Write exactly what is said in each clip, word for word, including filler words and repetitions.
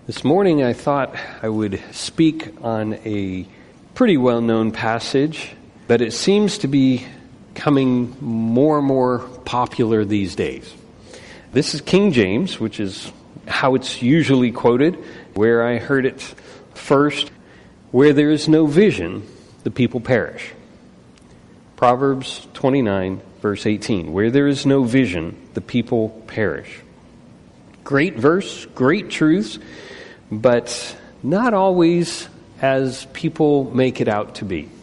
This morning I thought I would speak on a pretty well-known passage, but it seems to be becoming more and more popular these days. This is King James, which is how it's usually quoted, where I heard it first. Where there is no vision, the people perish. Proverbs twenty-nine, verse eighteen. Where there is no vision, the people perish. Great verse, great truths, but not always as people make it out to be.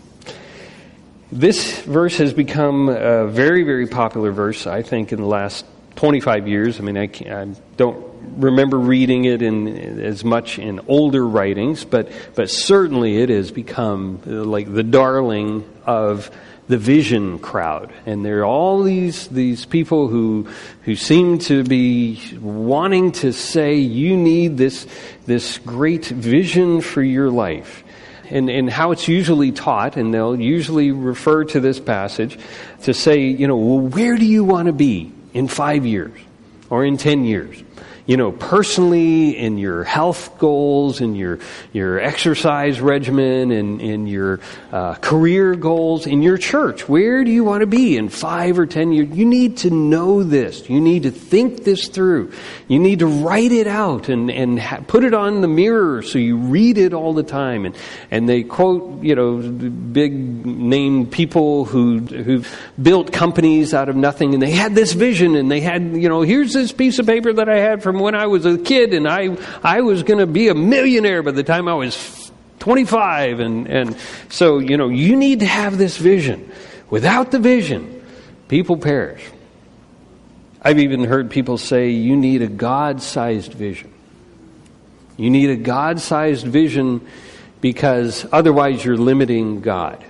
This verse has become a very, very popular verse, I think, in the last twenty-five years. I mean, I, can't, I don't remember reading it in as much in older writings, but but certainly it has become like the darling of the vision crowd. And there are all these these people who who seem to be wanting to say, you need this this great vision for your life. And, and how it's usually taught, and they'll usually refer to this passage to say, you know, well, where do you want to be in five years or in ten years? You know, personally, in your health goals, in your your exercise regimen, and in your uh, career goals, in your church. Where do you want to be in five or ten years? You need to know this. You need to think this through. You need to write it out and and ha- put it on the mirror so you read it all the time. And and they quote, you know, big name people who who built companies out of nothing, and they had this vision, and they had, you know, here's this piece of paper that I had from when I was a kid, and I I was going to be a millionaire by the time I was twenty-five, and and so, you know, you need to have this vision. Without the vision, people perish. I've even heard people say you need a God-sized vision. You need a God-sized vision because otherwise you're limiting God.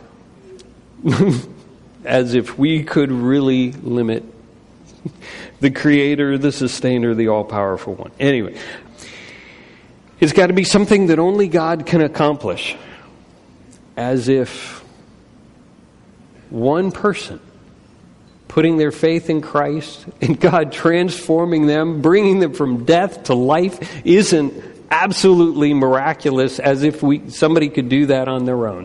As if we could really limit the Creator, the Sustainer, the All-Powerful One. Anyway, it's got to be something that only God can accomplish. As if one person putting their faith in Christ and God transforming them, bringing them from death to life, isn't absolutely miraculous, as if we somebody could do that on their own.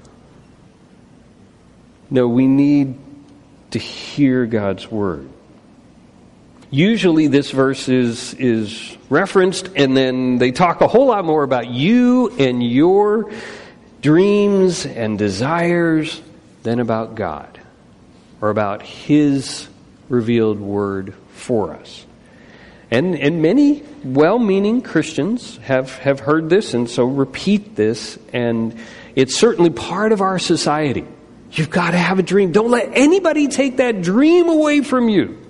No, we need to hear God's Word. Usually this verse is, is referenced, and then they talk a whole lot more about you and your dreams and desires than about God or about His revealed Word for us. And and many well-meaning Christians have, have heard this, and so repeat this, and it's certainly part of our society. You've got to have a dream. Don't let anybody take that dream away from you.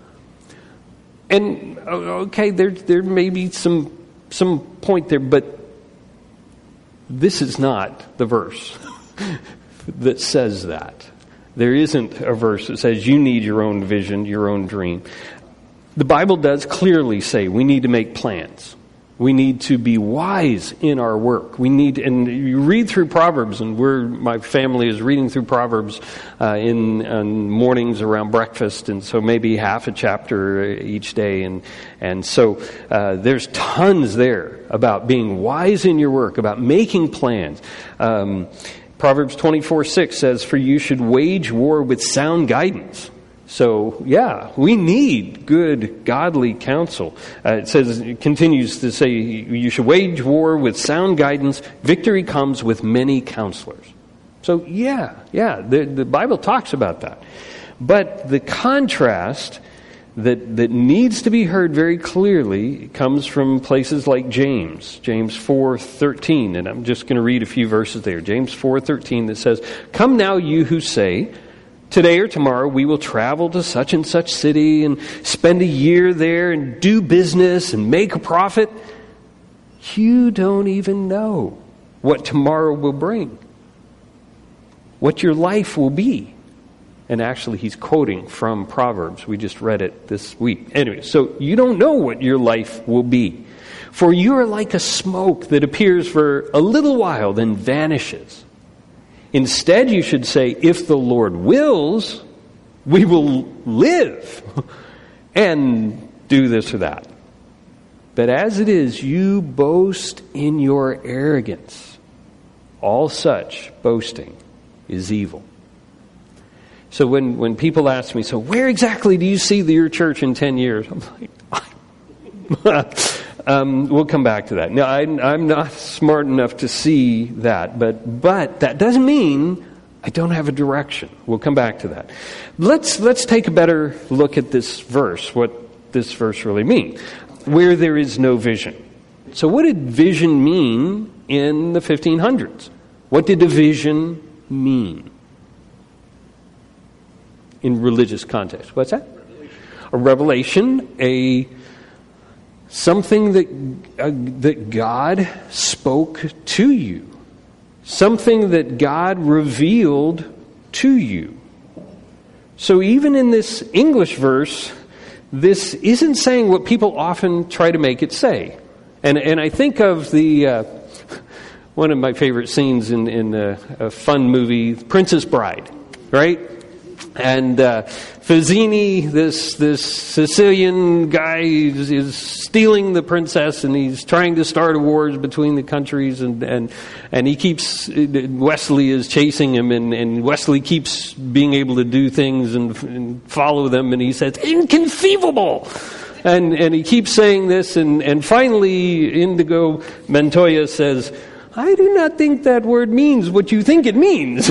And okay, there there may be some some point there, but this is not the verse that says that. There isn't a verse that says you need your own vision, your own dream. The Bible does clearly say we need to make plans. We need to be wise in our work. We need, and you read through Proverbs, and we're, my family is reading through Proverbs uh, in, in mornings around breakfast, and so maybe half a chapter each day, and and so uh, there's tons there about being wise in your work, about making plans. Um, Proverbs twenty-four six says, "For you should wage war with sound guidance." So, yeah, we need good, godly counsel. Uh, it says, it continues to say, you should wage war with sound guidance. Victory comes with many counselors. So, yeah, yeah, the, the Bible talks about that. But the contrast that, that needs to be heard very clearly comes from places like James, James four thirteen. And I'm just going to read a few verses there. James four thirteen that says, "Come now, you who say, today or tomorrow we will travel to such and such city and spend a year there and do business and make a profit. You don't even know what tomorrow will bring, what your life will be." And actually he's quoting from Proverbs. We just read it this week. Anyway, so you don't know what your life will be. "For you are like a smoke that appears for a little while, then vanishes. Instead, you should say, if the Lord wills, we will live and do this or that." But as it is, you boast in your arrogance. All such boasting is evil. So when, when people ask me, so where exactly do you see the, your church in ten years? I'm like, um, we'll come back to that. No, I, I'm not smart enough to see that, but but that doesn't mean I don't have a direction. We'll come back to that. Let's let's take a better look at this verse, what this verse really means. Where there is no vision. So what did vision mean in the fifteen hundreds? What did a vision mean in religious context? What's that? A revelation, a something that uh, that God spoke to you. Something that God revealed to you. So even in this English verse, this isn't saying what people often try to make it say. And and I think of the uh, one of my favorite scenes in, in a, a fun movie, Princess Bride, right? And uh, Fazzini, this this Sicilian guy, is, is stealing the princess, and he's trying to start a war between the countries, and and, and he keeps Wesley is chasing him, and, and Wesley keeps being able to do things and, and follow them, and he says, "Inconceivable!" And and he keeps saying this, and, and finally Indigo Montoya says, "I do not think that word means what you think it means."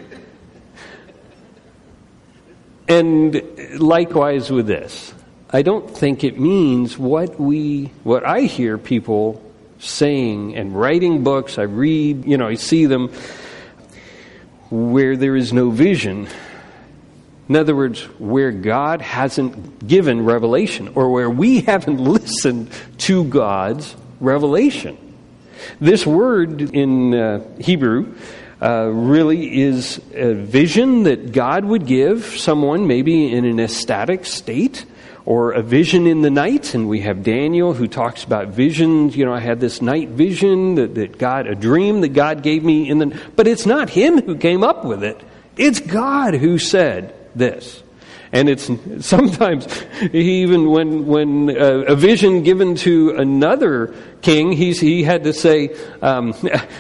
And likewise with this, I don't think it means what we, what I hear people saying and writing books. I read, you know, I see them where there is no vision. In other words, where God hasn't given revelation, or where we haven't listened to God's revelation. This word in uh, Hebrew Uh, really is a vision that God would give someone maybe in an ecstatic state, or a vision in the night. And we have Daniel who talks about visions. You know, I had this night vision that, that God, a dream that God gave me in the, but it's not him who came up with it. It's God who said this. And it's sometimes even when when uh, a vision given to another king, he's he had to say, um,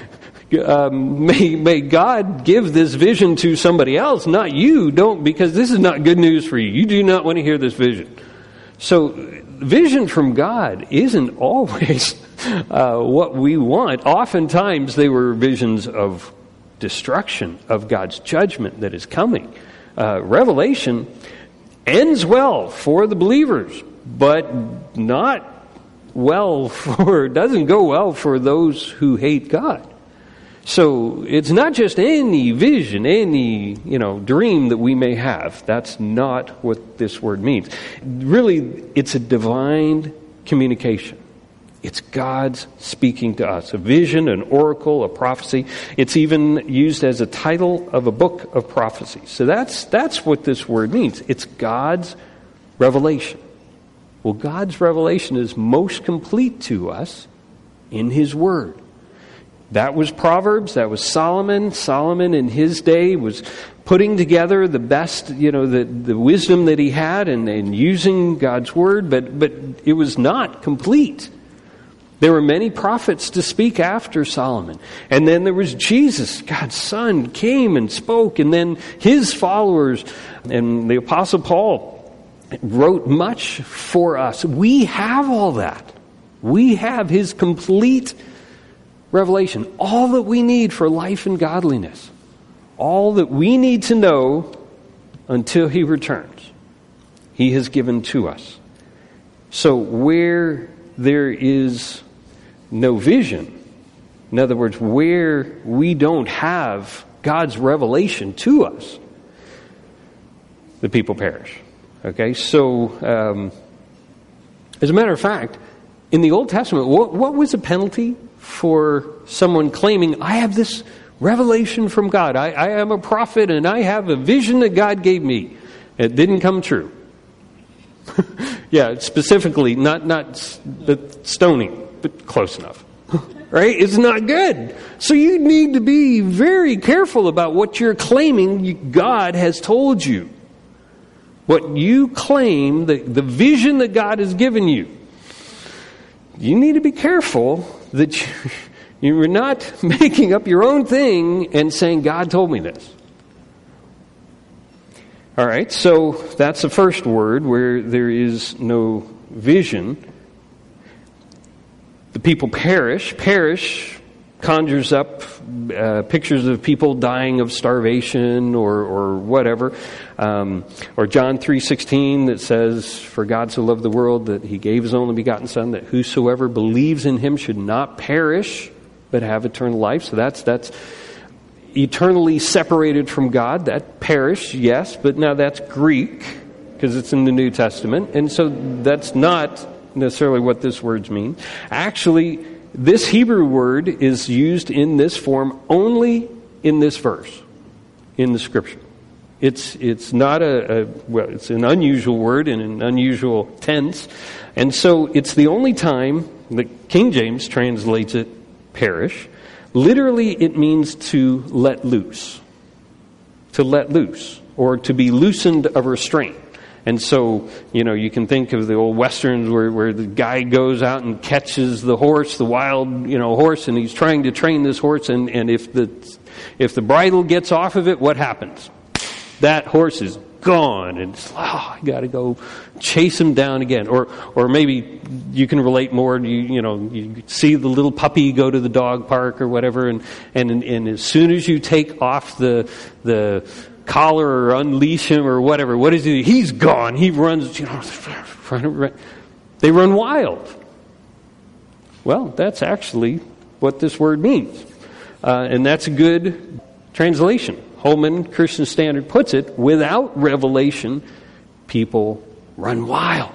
Um, may, may God give this vision to somebody else, not you. Don't, because this is not good news for you. You do not want to hear this vision. So vision from God isn't always uh, what we want. Oftentimes they were visions of destruction, of God's judgment that is coming. Uh, Revelation ends well for the believers, but not well for, doesn't go well for those who hate God. So it's not just any vision, any, you know, dream that we may have. That's not what this word means. Really, it's a divine communication. It's God's speaking to us. A vision, an oracle, a prophecy. It's even used as a title of a book of prophecy. So that's that's what this word means. It's God's revelation. Well, God's revelation is most complete to us in His Word. That was Proverbs. That was Solomon. Solomon in his day was putting together the best, you know, the, the wisdom that he had and, and using God's Word, but, but it was not complete. There were many prophets to speak after Solomon. And then there was Jesus, God's Son, came and spoke, and then his followers, and the Apostle Paul wrote much for us. We have all that. We have his complete revelation, all that we need for life and godliness, all that we need to know until he returns, he has given to us. So where there is no vision, in other words, where we don't have God's revelation to us, the people perish. Okay, so um, as a matter of fact, in the Old Testament, what, what was the penalty for someone claiming, I have this revelation from God. I, I am a prophet and I have a vision that God gave me. It didn't come true. Yeah, specifically, not, not the stoning, but close enough. Right? It's not good. So you need to be very careful about what you're claiming God has told you. What you claim, the, the vision that God has given you. you need to be careful that you, you're not making up your own thing and saying, God told me this. All right, so that's the first word, where there is no vision. The people perish. Perish conjures up uh, pictures of people dying of starvation or, or whatever. Um, or John three sixteen that says, for God so loved the world that he gave his only begotten Son, that whosoever believes in him should not perish, but have eternal life. So that's that's eternally separated from God. That perish, yes, but now that's Greek, because it's in the New Testament. And so that's not necessarily what this word means. Actually, this Hebrew word is used in this form only in this verse, in the Scripture. It's it's not a, a well, it's an unusual word in an unusual tense. And so it's the only time that King James translates it perish. Literally, it means to let loose. To let loose, or to be loosened of restraint. And so, you know, you can think of the old westerns where, where the guy goes out and catches the horse, the wild, you know, horse, and he's trying to train this horse, and, and if the if the bridle gets off of it, what happens? That horse is gone, and it's, oh, I got to go chase him down again. Or or maybe you can relate more. You you know you see the little puppy go to the dog park or whatever, and and and as soon as you take off the the collar or unleash him or whatever, what is he? He's gone. He runs. You know, they run wild. Well, that's actually what this word means, uh, and that's a good translation. Holman Christian Standard puts it, without revelation, people run wild.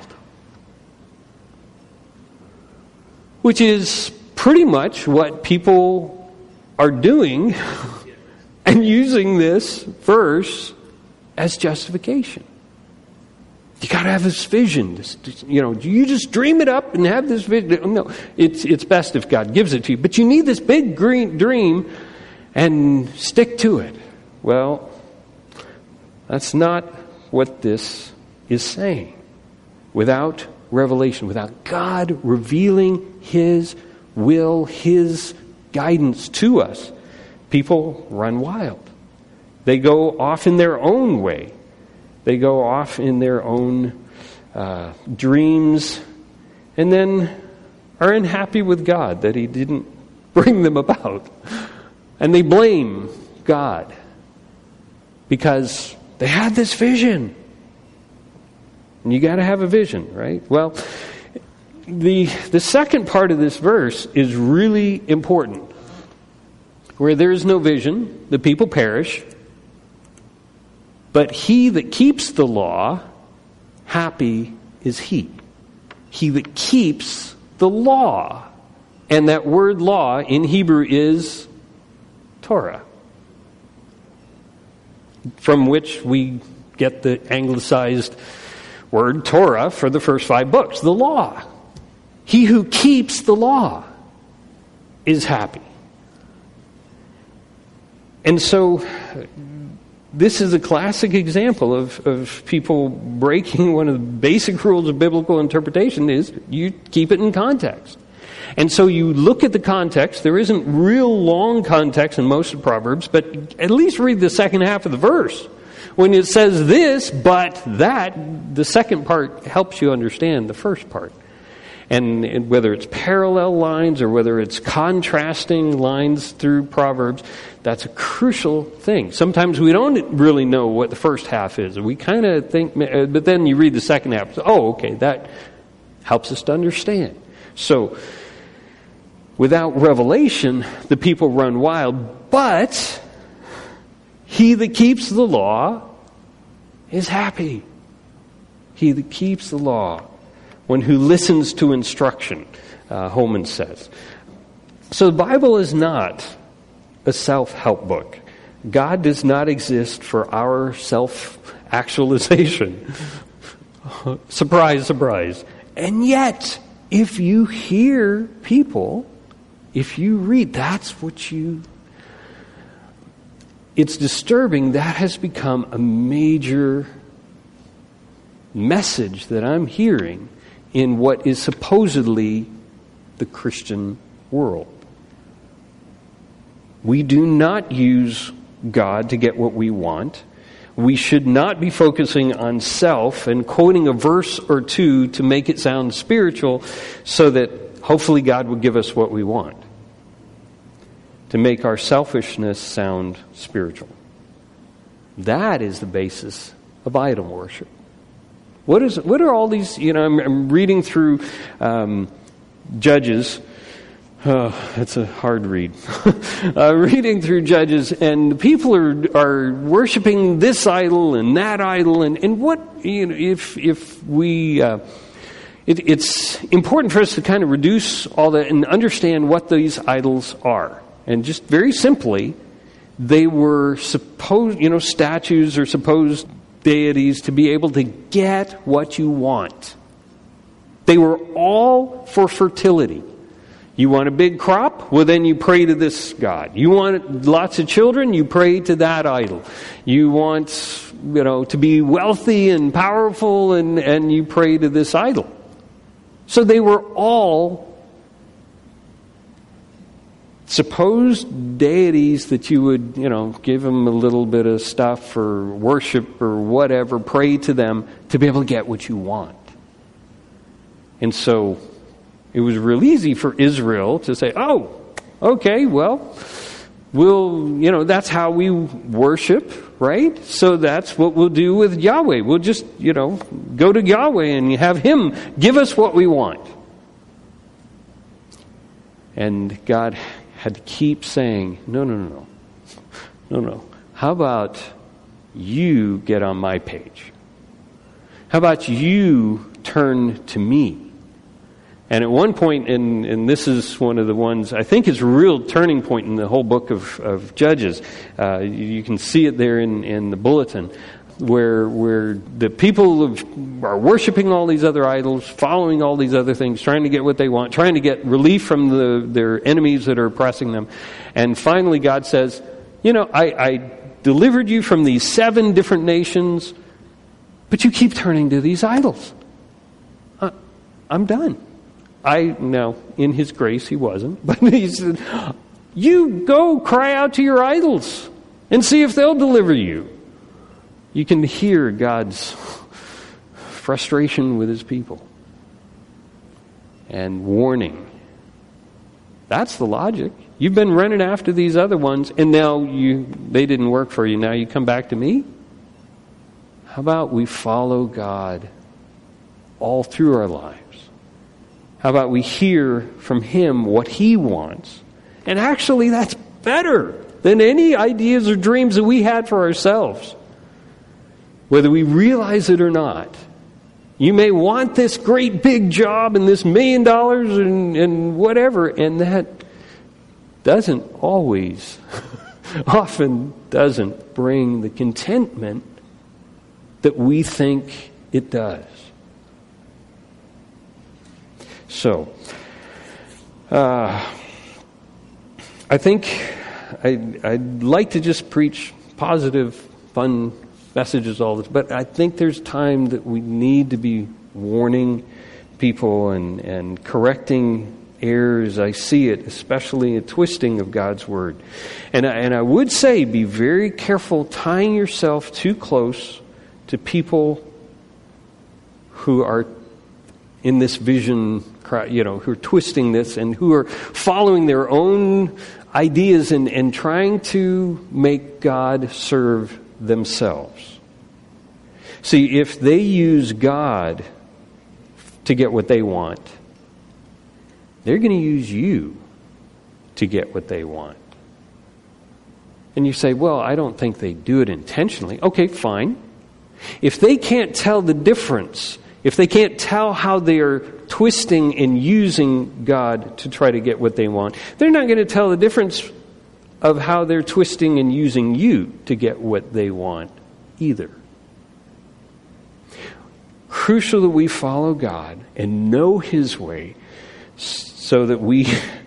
Which is pretty much what people are doing and using this verse as justification. You got to have this vision. This, you know, you just dream it up and have this vision. No, it's it's best if God gives it to you. But you need this big green dream and stick to it. Well, that's not what this is saying. Without revelation, without God revealing His will, His guidance to us, people run wild. They go off in their own way. They go off in their own uh, dreams, and then are unhappy with God that He didn't bring them about. And they blame God because they had this vision. And you got to have a vision, right? Well, the the second part of this verse is really important. Where there is no vision, the people perish. But he that keeps the law, happy is he. He that keeps the law. And that word law in Hebrew is Torah, from which we get the anglicized word Torah for the first five books, the law. He who keeps the law is happy. And so this is a classic example of, of people breaking one of the basic rules of biblical interpretation is you keep it in context. And so you look at the context. There isn't real long context in most of Proverbs, but at least read the second half of the verse. When it says this, but that, the second part helps you understand the first part. And, and whether it's parallel lines or whether it's contrasting lines through Proverbs, that's a crucial thing. Sometimes we don't really know what the first half is. We kind of think, but then you read the second half. Oh, okay, that helps us to understand. So, without revelation, the people run wild, but he that keeps the law is happy. He that keeps the law. One who listens to instruction, uh, Holman says. So the Bible is not a self-help book. God does not exist for our self-actualization. Surprise, surprise. And yet, if you hear people, if you read, that's what you... It's disturbing. That has become a major message that I'm hearing in what is supposedly the Christian world. We do not use God to get what we want. We should not be focusing on self and quoting a verse or two to make it sound spiritual so that hopefully God will give us what we want. To make our selfishness sound spiritual. That is the basis of idol worship. What is? What are all these, you know, I'm, I'm reading through um, Judges. Oh, it's a hard read. uh, reading through Judges, and people are are worshiping this idol and that idol, and, and what, you know, if if we, uh, it, it's important for us to kind of reduce all that and understand what these idols are. And just very simply, they were supposed, you know, statues or supposed deities to be able to get what you want. They were all for fertility. You want a big crop? Well, then you pray to this god. You want lots of children? You pray to that idol. You want, you know, to be wealthy and powerful, and, and you pray to this idol. So they were all supposed deities that you would, you know, give them a little bit of stuff or worship or whatever, pray to them to be able to get what you want. And so it was real easy for Israel to say, oh, okay, well, we'll, you know, that's how we worship, right? So that's what we'll do with Yahweh. We'll just, you know, go to Yahweh and have Him give us what we want. And God had to keep saying, no, no, no, no, no, no. How about you get on my page? How about you turn to me? And at one point, and, and this is one of the ones, I think it's a real turning point in the whole book of, of Judges. Uh, you can see it there in, in the bulletin, where where the people of, are worshiping all these other idols, following all these other things, trying to get what they want, trying to get relief from the, their enemies that are oppressing them. And finally God says, you know, I, I delivered you from these seven different nations, but you keep turning to these idols. Uh, I'm done. I, no, in His grace He wasn't, but He said, you go cry out to your idols and see if they'll deliver you. You can hear God's frustration with His people and warning. That's the logic. You've been running after these other ones, and now you they didn't work for you. Now you come back to me? How about we follow God all through our lives? How about we hear from Him what He wants? And actually, that's better than any ideas or dreams that we had for ourselves. Whether we realize it or not. You may want this great big job and this million dollars and, and whatever, and that doesn't always, often doesn't bring the contentment that we think it does. So, uh, I think I'd, I'd like to just preach positive, fun messages all this, but I think there's time that we need to be warning people and, and correcting errors. I see it, especially a twisting of God's Word. And I, and I would say be very careful tying yourself too close to people who are in this vision, you know, who are twisting this and who are following their own ideas and, and trying to make God serve themselves. See, if they use God to get what they want, they're going to use you to get what they want. And you say, well, I don't think they do it intentionally. Okay, fine. If they can't tell the difference, if they can't tell how they are twisting and using God to try to get what they want, they're not going to tell the difference of how they're twisting and using you to get what they want either. Crucial that we follow God and know His way so that we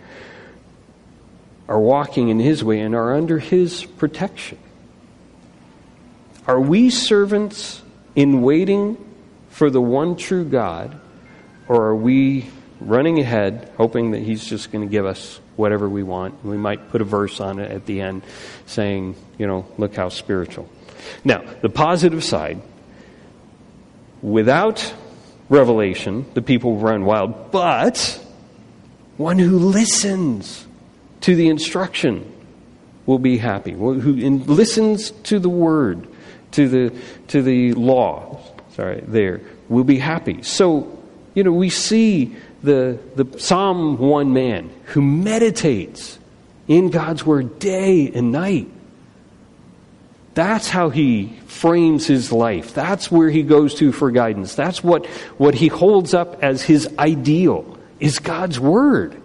are walking in His way and are under His protection. Are we servants in waiting for the one true God, or are we running ahead, hoping that he's just going to give us whatever we want. We might put a verse on it at the end saying, you know, look how spiritual. Now, the positive side, without revelation, the people run wild, but one who listens to the instruction will be happy. Who listens to the word, to the to the law, sorry, there, will be happy. So, you know, we see the the Psalm one man who meditates in God's word day and night. That's how he frames his life. That's where he goes to for guidance. That's what, what he holds up as his ideal, is God's word.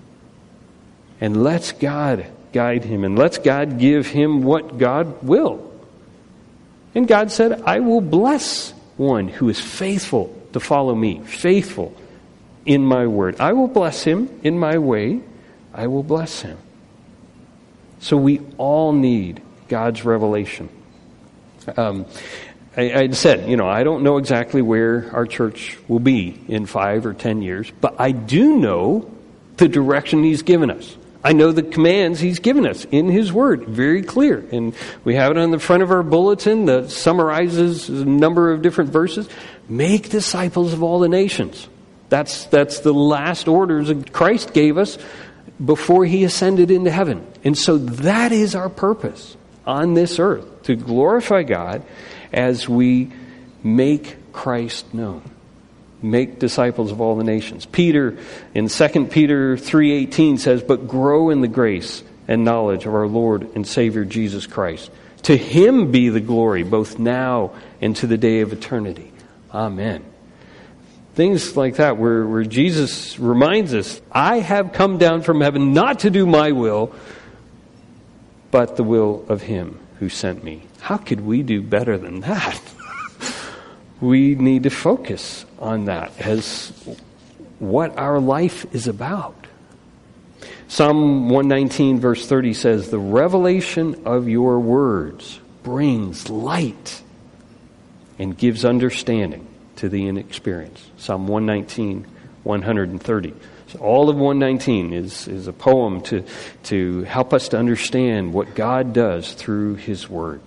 And lets God guide him, and lets God give him what God will. And God said, I will bless one who is faithful to follow me, faithful in my word. I will bless him in my way. I will bless him. So we all need God's revelation. Um, I, I said, you know, I don't know exactly where our church will be in five or ten years, but I do know the direction he's given us. I know the commands he's given us in his word, very clear. And we have it on the front of our bulletin that summarizes a number of different verses. Make disciples of all the nations. That's, that's the last orders that Christ gave us before he ascended into heaven. And so that is our purpose on this earth, to glorify God as we make Christ known. Make disciples of all the nations. Peter, in Second Peter three eighteen says, but grow in the grace and knowledge of our Lord and Savior Jesus Christ. To him be the glory, both now and to the day of eternity. Amen. Things like that where, where Jesus reminds us, I have come down from heaven not to do my will, but the will of him who sent me. How could we do better than that? We need to focus on that as what our life is about. Psalm one nineteen verse thirty says, the revelation of your words brings light and gives understanding to the inexperienced. Psalm one nineteen, one thirty. So all of one nineteen is, is a poem to, to help us to understand what God does through his word.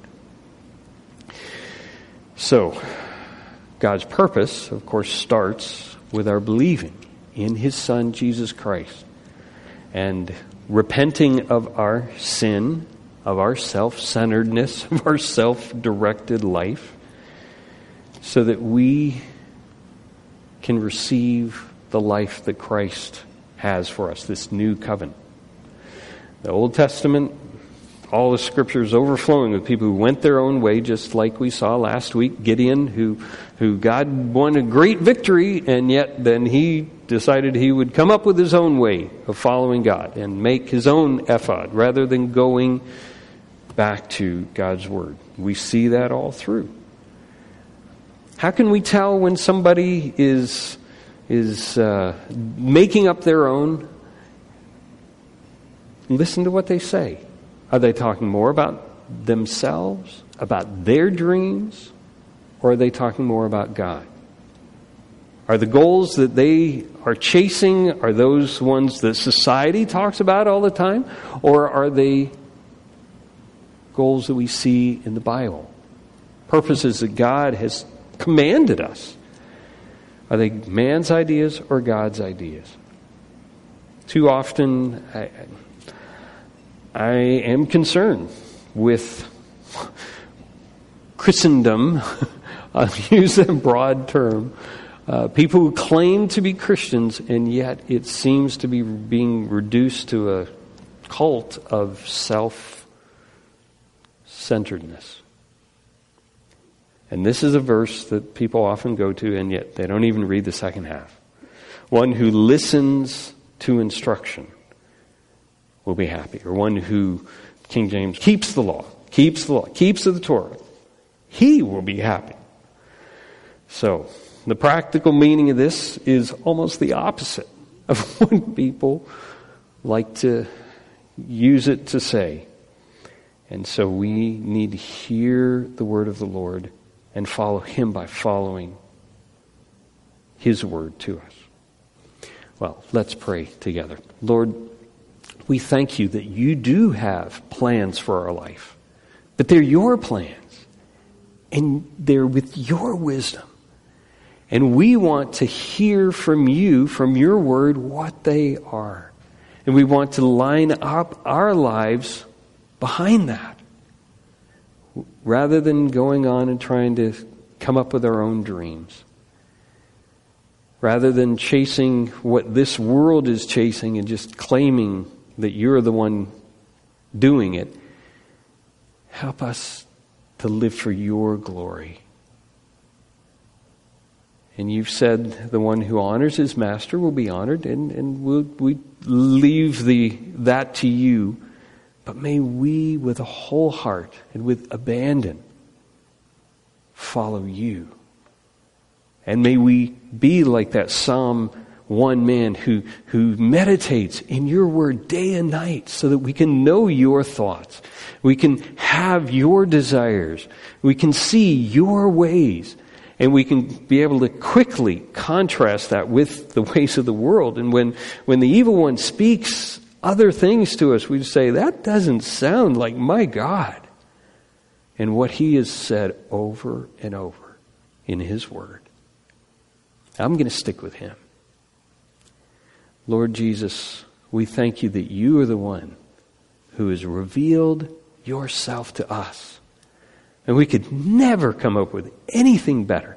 So, God's purpose, of course, starts with our believing in his Son, Jesus Christ, and repenting of our sin, of our self-centeredness, of our self-directed life, so that we can receive the life that Christ has for us, this new covenant. The Old Testament, all the scriptures overflowing with people who went their own way, just like we saw last week, Gideon, who, who God won a great victory, and yet then he decided he would come up with his own way of following God and make his own ephod rather than going back to God's word. We see that all through. How can we tell when somebody is is uh, making up their own? Listen to what they say. Are they talking more about themselves, about their dreams, or are they talking more about God? Are the goals that they are chasing, are those ones that society talks about all the time, or are they goals that we see in the Bible? Purposes that God has commanded us. Are they man's ideas or God's ideas? Too often, I, I am concerned with Christendom. I'll use a broad term. Uh, people who claim to be Christians, and yet it seems to be being reduced to a cult of self-centeredness. And this is a verse that people often go to, and yet they don't even read the second half. One who listens to instruction will be happy. Or one who, King James, keeps the law, keeps the law, keeps the Torah. He will be happy. So, the practical meaning of this is almost the opposite of what people like to use it to say. And so we need to hear the word of the Lord and follow him by following his word to us. Well, let's pray together. Lord, we thank you that you do have plans for our life, but they're your plans, and they're with your wisdom. And we want to hear from you, from your word, what they are. And we want to line up our lives behind that, rather than going on and trying to come up with our own dreams. Rather than chasing what this world is chasing and just claiming that you're the one doing it, help us to live for your glory. And you've said the one who honors his master will be honored, and, and we'll, we leave the that to you. But may we, with a whole heart and with abandon, follow you. And may we be like that Psalm one man who, who meditates in your word day and night so that we can know your thoughts. We can have your desires. We can see your ways. And we can be able to quickly contrast that with the ways of the world. And when, when the evil one speaks other things to us, we say, that doesn't sound like my God. And what he has said over and over in his word. I'm going to stick with him. Lord Jesus, we thank you that you are the one who has revealed yourself to us. And we could never come up with anything better.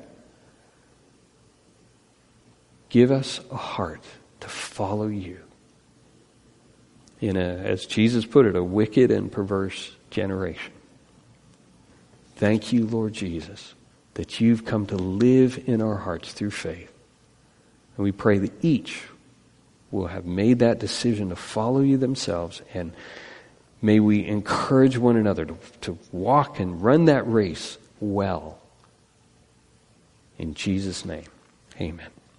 Give us a heart to follow you in a, as Jesus put it, a wicked and perverse generation. Thank you, Lord Jesus, that you've come to live in our hearts through faith. And we pray that each will have made that decision to follow you themselves, and may we encourage one another to, to walk and run that race well. In Jesus' name, amen.